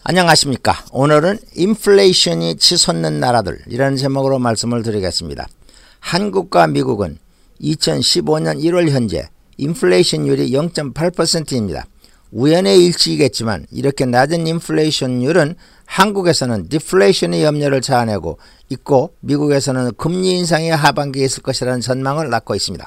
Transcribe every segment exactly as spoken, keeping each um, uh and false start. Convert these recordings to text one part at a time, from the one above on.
안녕하십니까. 오늘은 인플레이션이 치솟는 나라들 이라는 제목으로 말씀을 드리겠습니다. 한국과 미국은 이천십오 년 일월 현재 인플레이션율이 영 점 팔 퍼센트입니다. 우연의 일치이겠지만 이렇게 낮은 인플레이션율은 한국에서는 디플레이션의 염려를 자아내고 있고 미국에서는 금리 인상이 하반기에 있을 것이라는 전망을 낳고 있습니다.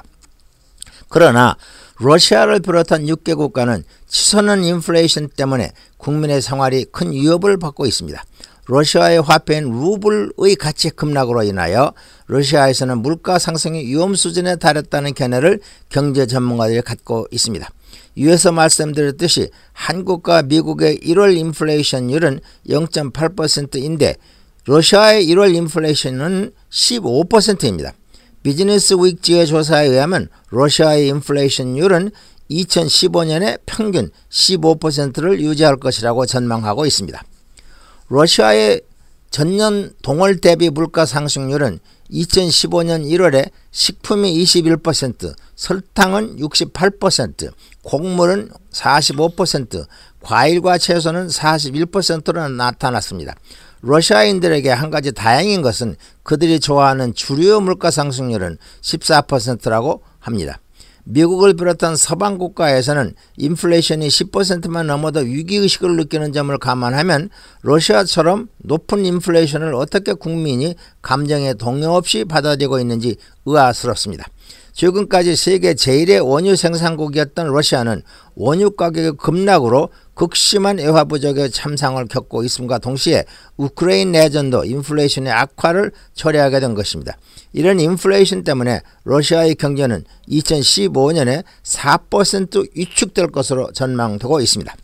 그러나 러시아를 비롯한 육 개 국가는 치솟는 인플레이션 때문에 국민의 생활이 큰 위협을 받고 있습니다. 러시아의 화폐인 루블의 가치 급락으로 인하여 러시아에서는 물가 상승이 위험 수준에 달했다는 견해를 경제 전문가들이 갖고 있습니다. 위에서 말씀드렸듯이 한국과 미국의 일월 인플레이션율은 영 점 팔 퍼센트인데 러시아의 일월 인플레이션은 십오 퍼센트입니다. 비즈니스 위크지의 조사에 의하면 러시아의 인플레이션율은 이천십오 년에 평균 십오 퍼센트를 유지할 것이라고 전망하고 있습니다. 러시아의 전년 동월 대비 물가 상승률은 이천십오 년 일월에 식품이 이십일 퍼센트, 설탕은 육십팔 퍼센트, 곡물은 사십오 퍼센트, 과일과 채소는 사십일 퍼센트로 나타났습니다. 러시아인들에게 한 가지 다행인 것은 그들이 좋아하는 주류 물가 상승률은 십사 퍼센트라고 합니다. 미국을 비롯한 서방 국가에서는 인플레이션이 십 퍼센트만 넘어도 위기의식을 느끼는 점을 감안하면 러시아처럼 높은 인플레이션을 어떻게 국민이 감정에 동요 없이 받아들이고 있는지 의아스럽습니다. 최근까지 세계 제일의 원유 생산국이었던 러시아는 원유 가격의 급락으로 극심한 애화 부족의 참상을 겪고 있음과 동시에 우크라이나 내전도 인플레이션의 악화를 초래하게 된 것입니다. 이런 인플레이션 때문에 러시아의 경제는 이천십오 년에 사 퍼센트 위축될 것으로 전망되고 있습니다.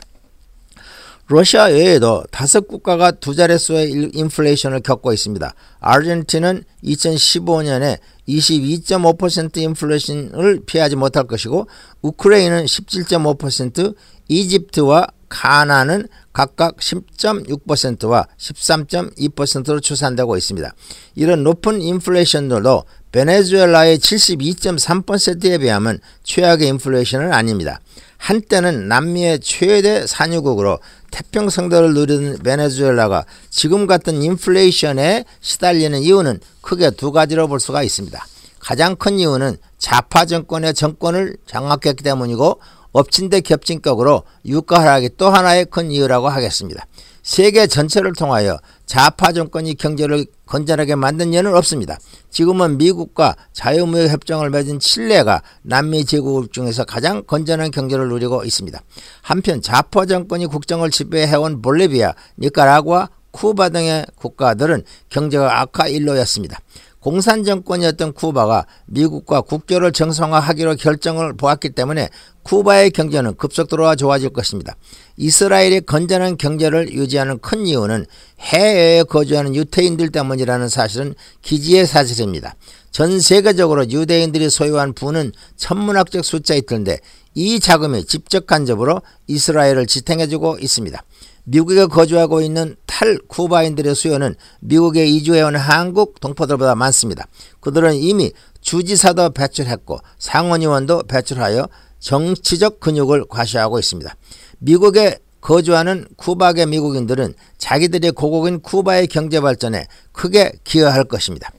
러시아 외에도 다섯 국가가 두 자릿수의 인플레이션을 겪고 있습니다. 아르헨티나는 이천십오 년에 이십이 점 오 퍼센트 인플레이션을 피하지 못할 것이고 우크라이나는 십칠 점 오 퍼센트, 이집트와 가나는 각각 십 점 육 퍼센트와 십삼 점 이 퍼센트로 추산되고 있습니다. 이런 높은 인플레이션들도 베네수엘라의 칠십이 점 삼 퍼센트에 비하면 최악의 인플레이션은 아닙니다. 한때는 남미의 최대 산유국으로 태평성대를 누리는 베네수엘라가 지금 같은 인플레이션에 시달리는 이유는 크게 두 가지로 볼 수가 있습니다. 가장 큰 이유는 좌파 정권의 정권을 장악했기 때문이고 엎친 데 겹친 격으로 유가 하락이 또 하나의 큰 이유라고 하겠습니다. 세계 전체를 통하여 좌파 정권이 경제를 건전하게 만든 예는 없습니다. 지금은 미국과 자유무역 협정을 맺은 칠레가 남미 제국국 중에서 가장 건전한 경제를 누리고 있습니다. 한편 좌파 정권이 국정을 지배해온 볼리비아, 니카라구아, 쿠바 등의 국가들은 경제가 악화 일로였습니다. 공산 정권이었던 쿠바가 미국과 국교를 정상화하기로 결정을 보았기 때문에 쿠바의 경제는 급속도로 좋아질 것입니다. 이스라엘의 건전한 경제를 유지하는 큰 이유는 해외에 거주하는 유태인들 때문이라는 사실은 기지의 사실입니다. 전 세계적으로 유대인들이 소유한 부는 천문학적 숫자일 텐데 이 자금이 직접 간접으로 이스라엘을 지탱해주고 있습니다. 미국에 거주하고 있는 탈쿠바인들의 수요는 미국에 이주해온 한국 동포들보다 많습니다. 그들은 이미 주지사도 배출했고 상원의원도 배출하여 정치적 근육을 과시하고 있습니다. 미국에 거주하는 쿠바계 미국인들은 자기들의 고국인 쿠바의 경제 발전에 크게 기여할 것입니다.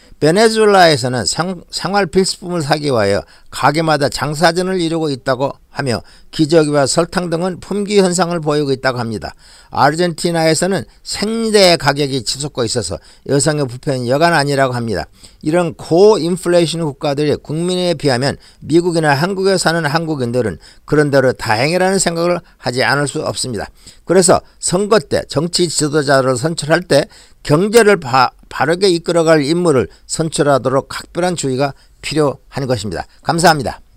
베네수엘라에서는 생, 생활 필수품을 사기 위하여 가게마다 장사전을 이루고 있다고 하며 기저귀와 설탕 등은 품귀 현상을 보이고 있다고 합니다. 아르헨티나에서는 생리대 가격이 치솟고 있어서 여성의 불편은 여간 아니라고 합니다. 이런 고인플레이션 국가들의 국민에 비하면 미국이나 한국에 사는 한국인들은 그런대로 다행이라는 생각을 하지 않을 수 없습니다. 그래서 선거 때 정치 지도자를 선출할 때 경제를 바, 바르게 이끌어갈 인물을 선출하도록 각별한 주의가 필요한 것입니다. 감사합니다.